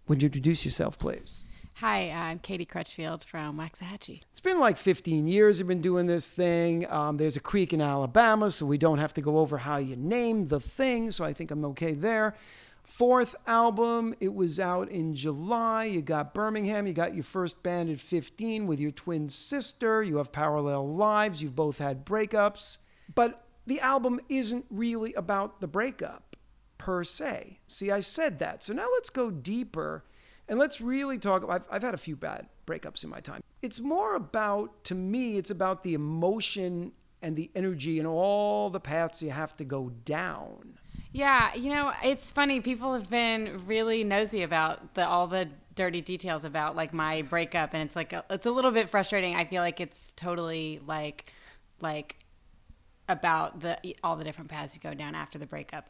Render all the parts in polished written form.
Would you introduce yourself, please? Hi, I'm Katie Crutchfield from Waxahachie. It's been like 15 years you've been doing this thing. There's a creek in Alabama, so we don't have to go over how you named the thing, so I think I'm okay there. Fourth album, it was out in July. You got Birmingham. You got your first band at 15 with your twin sister. You have parallel lives. You've both had breakups. But the album isn't really about the breakup per se. See, I said that. So now let's go deeper and let's really talk. I've had a few bad breakups in my time. It's more about, to me, it's about the emotion and the energy and all the paths you have to go down. Yeah, it's funny. People have been really nosy about all the dirty details about like my breakup, and it's a little bit frustrating. I feel like it's totally like about all the different paths you go down after the breakup,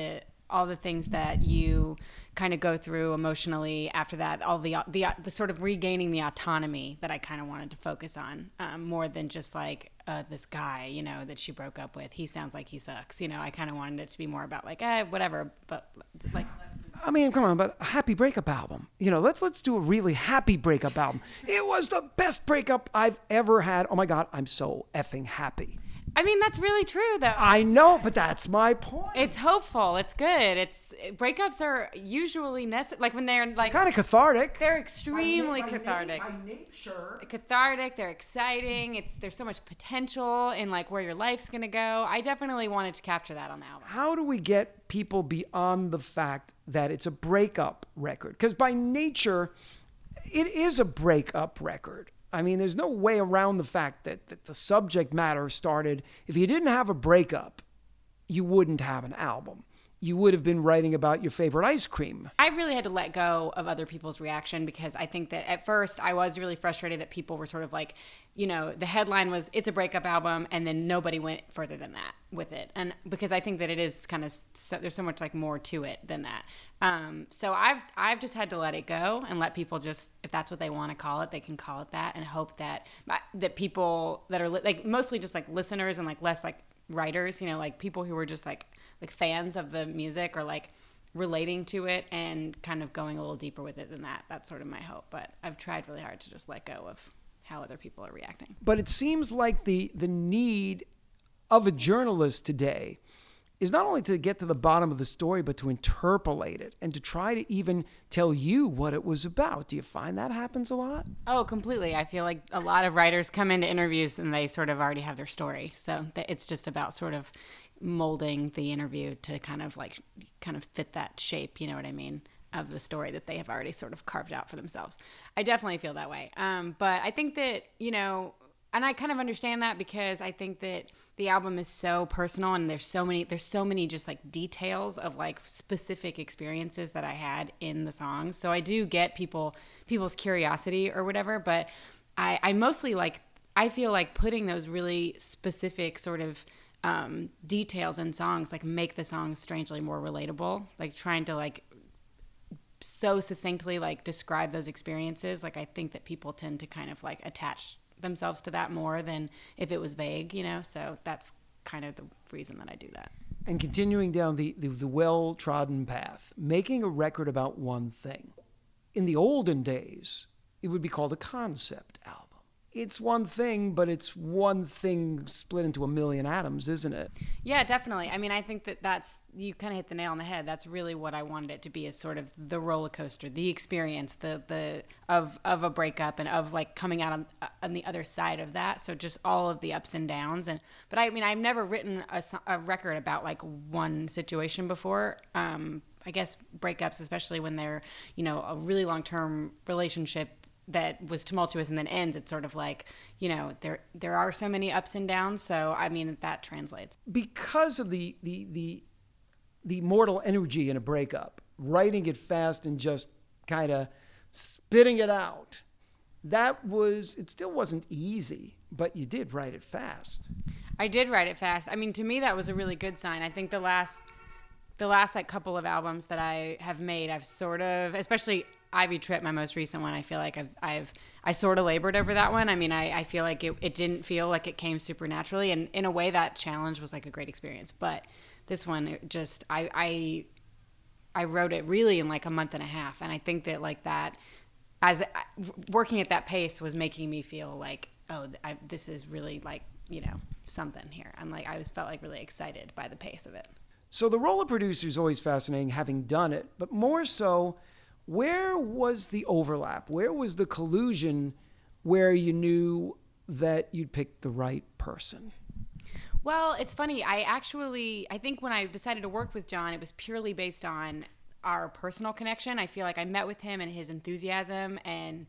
all the things that you kind of go through emotionally after that, all the sort of regaining the autonomy that I kind of wanted to focus on, more than just like this guy, that she broke up with. He sounds like he sucks. I kind of wanted it to be more about like, whatever, but like. I mean, come on, but a happy breakup album. Let's do a really happy breakup album. It was the best breakup I've ever had. Oh my God, I'm so effing happy. I mean, that's really true, though. I know, but that's my point. It's hopeful. It's good. Breakups are usually necessary. Like when they're like kind of cathartic. They're extremely cathartic. By nature. Cathartic. They're exciting. There's so much potential in like where your life's gonna go. I definitely wanted to capture that on the album. How do we get people beyond the fact that it's a breakup record? Because by nature, it is a breakup record. I mean, there's no way around the fact that the subject matter started. If you didn't have a breakup, you wouldn't have an album. You would have been writing about your favorite ice cream. I really had to let go of other people's reaction because I think that at first I was really frustrated that people were sort of like, the headline was, it's a breakup album, and then nobody went further than that with it. And because I think that it is kind of, there's so much like more to it than that. So I've just had to let it go and let people just, if that's what they want to call it, they can call it that, and hope that people that are like mostly just like listeners and like less like writers, like people who are just like fans of the music or like relating to it and kind of going a little deeper with it than that. That's sort of my hope. But I've tried really hard to just let go of how other people are reacting. But it seems like the need of a journalist today is not only to get to the bottom of the story, but to interpolate it and to try to even tell you what it was about. Do you find that happens a lot? Oh, completely. I feel like a lot of writers come into interviews and they sort of already have their story. So it's just about sort of molding the interview to kind of fit that shape, you know what I mean, of the story that they have already sort of carved out for themselves. I definitely feel that way. But I think that, and I kind of understand that because I think that the album is so personal and there's so many just like details of like specific experiences that I had in the songs. So I do get people's curiosity or whatever, but I mostly I feel like putting those really specific sort of details in songs like make the songs strangely more relatable, like trying to like so succinctly like describe those experiences. Like I think that people tend to kind of like attach themselves to that more than if it was vague, so that's kind of the reason that I do that. And continuing down the well-trodden path, making a record about one thing. In the olden days, it would be called a concept album. It's one thing, but it's one thing split into a million atoms, isn't it? Yeah, definitely. I mean, I think that's, you kind of hit the nail on the head. That's really what I wanted it to be, is sort of the roller coaster, the experience, of a breakup and of like coming out on the other side of that. So just all of the ups and downs. But I mean, I've never written a record about like one situation before. I guess breakups, especially when they're, a really long-term relationship that was tumultuous and then ends, it's sort of like, there are so many ups and downs. So, I mean, that translates. Because of the mortal energy in a breakup, writing it fast and just kind of spitting it out, it still wasn't easy, but you did write it fast. I did write it fast. I mean, to me, that was a really good sign. I think the last like couple of albums that I have made, I've sort of, especially Ivy Trip, my most recent one, I feel like I sort of labored over that one. I mean, I feel like it didn't feel like it came super naturally, and in a way that challenge was like a great experience. But this one, it just, I I wrote it really in like a month and a half. And I think that like that, as working at that pace was making me feel like, oh, this is really like, something here. I was felt like really excited by the pace of it. So the role of producer is always fascinating, having done it, but more so, where was the overlap? Where was the collusion where you knew that you'd picked the right person? Well, it's funny. I think when I decided to work with John, it was purely based on our personal connection. I feel like I met with him and his enthusiasm, and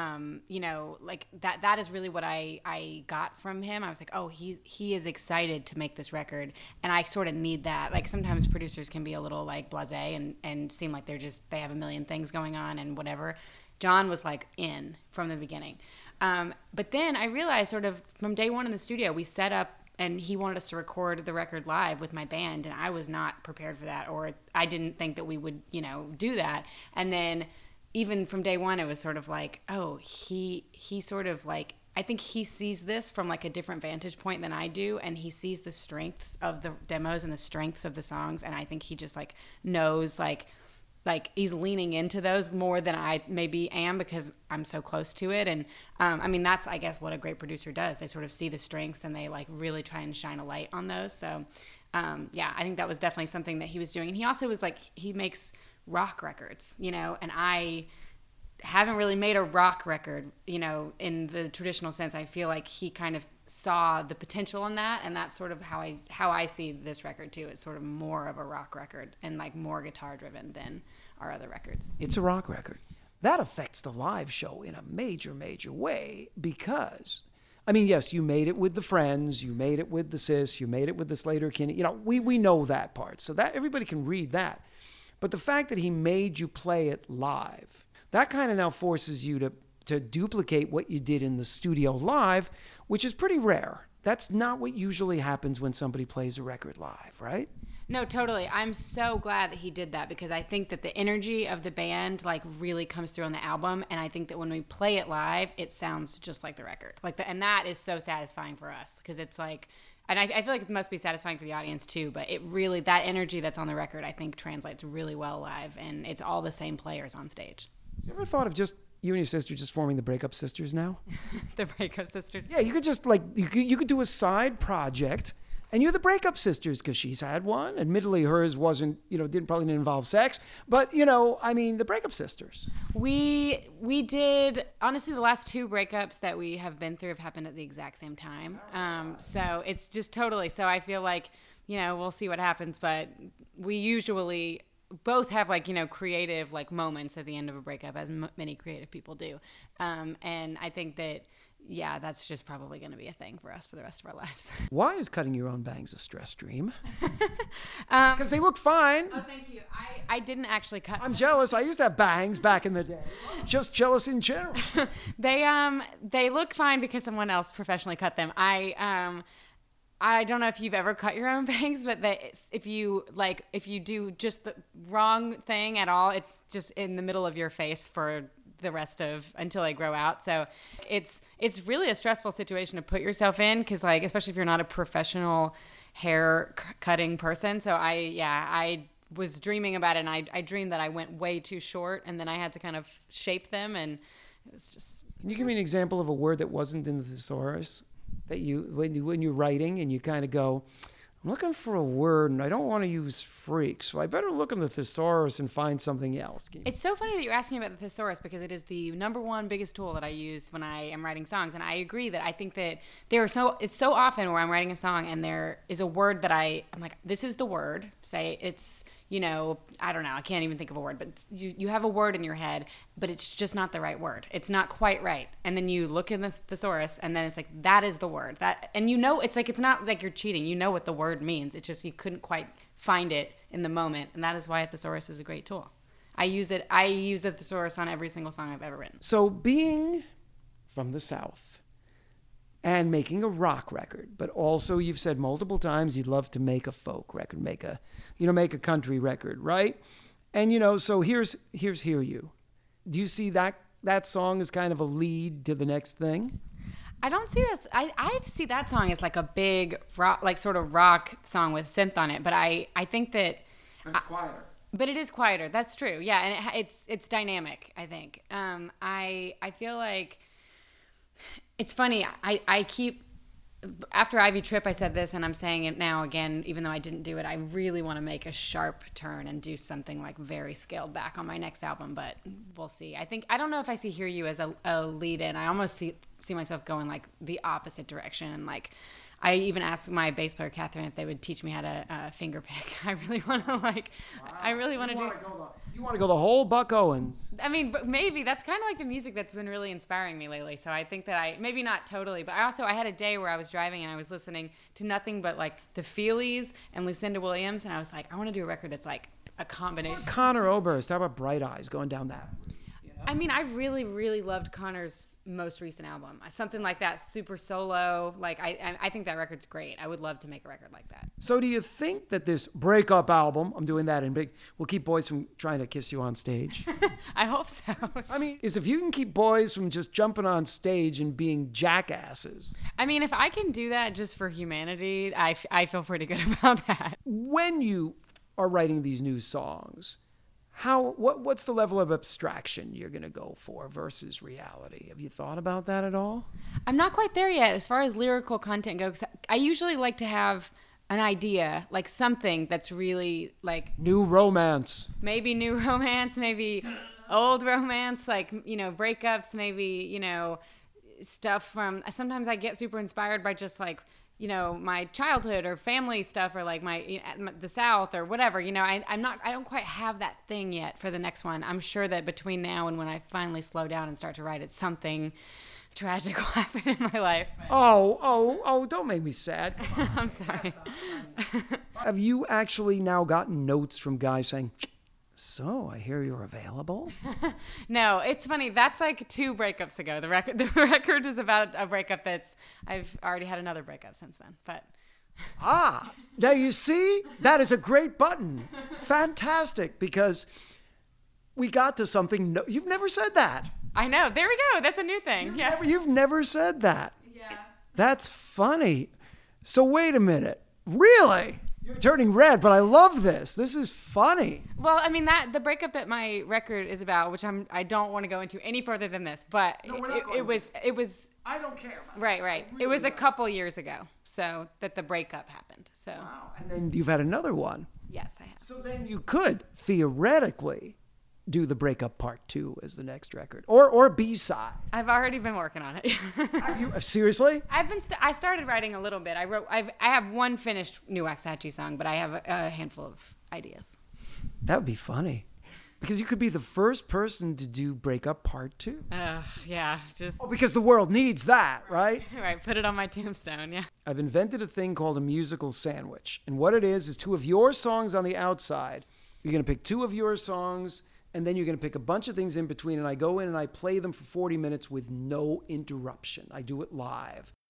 like that is really what I got from him. I was like, oh, he is excited to make this record, and I sort of need that. Like sometimes producers can be a little like blasé and seem like they have a million things going on and whatever. John was like in from the beginning. But then I realized sort of from day one in the studio, we set up and he wanted us to record the record live with my band, and I was not prepared for that, or I didn't think that we would, do that. And then even from day one, it was sort of like, oh, he sort of like, I think he sees this from like a different vantage point than I do, and he sees the strengths of the demos and the strengths of the songs, and I think he just like knows like he's leaning into those more than I maybe am because I'm so close to it. And that's, I guess, what a great producer does. They sort of see the strengths and they like really try and shine a light on those. So I think that was definitely something that he was doing. And he also was like, he makes rock records, and I haven't really made a rock record, in the traditional sense. I feel like he kind of saw the potential in that, and that's sort of how I see this record too. It's sort of more of a rock record and like more guitar driven than our other records. It's a rock record. That affects the live show in a major, major way because, yes, you made it with the Friends, you made it with the Sis, you made it with the Slater-Kinney. We know that part, so that everybody can read that. But the fact that he made you play it live, that kind of now forces you to duplicate what you did in the studio live, which is pretty rare. That's not what usually happens when somebody plays a record live, right? No, totally. I'm so glad that he did that because I think that the energy of the band like really comes through on the album, and I think that when we play it live, it sounds just like the record. And that is so satisfying for us because it's like, and I feel like it must be satisfying for the audience too, but it really, that energy that's on the record, I think translates really well live, and it's all the same players on stage. Have you ever thought of just you and your sister just forming the Breakup Sisters now? The Breakup Sisters? Yeah, you could just you could do a side project, and you're the Breakup Sisters because she's had one. Admittedly, hers wasn't, probably didn't involve sex, but the Breakup Sisters. We did, honestly, the last two breakups that we have been through have happened at the exact same time. So it's just totally, so I feel like, we'll see what happens, but we usually both have creative moments at the end of a breakup, as many creative people do. And I think that, that's just probably going to be a thing for us for the rest of our lives. Why is cutting your own bangs a stress dream? Because they look fine. Oh, thank you. I didn't actually cut I'm jealous. I used to have bangs back in the day. Just jealous in general. They look fine because someone else professionally cut them. I don't know if you've ever cut your own bangs, but if you do just the wrong thing at all, it's just in the middle of your face for the rest of until they grow out. So it's really a stressful situation to put yourself in because especially if you're not a professional hair cutting person. So I was dreaming about it, and I dreamed that I went way too short, and then I had to kind of shape them, and it was just. Can you give me an example of a word that wasn't in the thesaurus that when you're writing and you kind of go, I'm looking for a word and I don't want to use freak, so I better look in the thesaurus and find something else. It's so funny that you're asking about the thesaurus because it is the number one biggest tool that I use when I am writing songs. And I agree that I think that it's so often where I'm writing a song and there is a word that I'm like, this is the word. Say it's, I don't know, I can't even think of a word, but you have a word in your head, but it's just not the right word. It's not quite right. And then you look in the thesaurus and then it's like, that is the word. And it's not like you're cheating. You know what the word means. It's just you couldn't quite find it in the moment. And that is why a thesaurus is a great tool. I use a thesaurus on every single song I've ever written. So being from the South and making a rock record, but also you've said multiple times you'd love to make a folk record, make a country record, right? And so here's Hear You. Do you see that song as kind of a lead to the next thing? I don't see that. I see that song as like a big rock, sort of rock song with synth on it. But I think that it's quieter. But it is quieter. That's true. Yeah, and it's dynamic, I think. I feel like it's funny. I keep after Ivy Trip I said this, and I'm saying it now again, even though I didn't do it. I really want to make a sharp turn and do something like very scaled back on my next album, but we'll see. I don't know if I see Hear You as a lead in. I almost see myself going like the opposite direction, and like I even asked my bass player Catherine if they would teach me how to finger pick. I really want to You want to go the whole Buck Owens. I mean, but maybe that's kind of like the music that's been really inspiring me lately. So I think that maybe not totally, but I had a day where I was driving and I was listening to nothing but like the Feelies and Lucinda Williams, and I was like, I want to do a record that's like a combination. Conor Oberst, how about Bright Eyes, going down that? I mean, I really, really loved Conor's most recent album. Something like that, super solo. Like, I think that record's great. I would love to make a record like that. So do you think that this breakup album, I'm doing that in big, will keep boys from trying to kiss you on stage? I hope so. I mean, if you can keep boys from just jumping on stage and being jackasses. I mean, if I can do that just for humanity, I feel pretty good about that. When you are writing these new songs, what's the level of abstraction you're going to go for versus reality? Have you thought about that at all? I'm not quite there yet as far as lyrical content goes. I usually like to have an idea, like something that's really like new romance. Maybe new romance, maybe old romance, like, breakups, maybe, stuff from, sometimes I get super inspired by just like, my childhood or family stuff, or like the South or whatever. I don't quite have that thing yet for the next one. I'm sure that between now and when I finally slow down and start to write it, something tragic will happen in my life. Oh, don't make me sad. I'm sorry. Have you actually now gotten notes from guys saying, so I hear you're available? No, it's funny. That's like 2 breakups ago. The record is about a breakup I've already had another breakup since then. But now you see, that is a great button. Fantastic, because we got to something. You've never said that. I know. There we go. That's a new thing. You've never said that. Yeah. That's funny. So wait a minute. Really? You're turning red, but I love this. This is funny. Well, I mean, the breakup that my record is about, which I don't want to go into any further than this, but it was. I don't care. Right. Really, it was a couple years ago, so that the breakup happened. So. Wow. And then you've had another one. Yes, I have. So then you could theoretically do the breakup part 2 as the next record, or B-side. I've already been working on it. Have you seriously? I started writing a little bit. I have one finished new Waxahachie song, but I have a handful of ideas. That would be funny, because you could be the first person to do breakup part 2. Yeah, just. Oh, because the world needs that, right? Right, put it on my tombstone. Yeah. I've invented a thing called a musical sandwich, and what it is 2 of your songs on the outside. You're going to pick 2 of your songs, and then you're going to pick a bunch of things in between, and I go in and I play them for 40 minutes with no interruption. I do it live.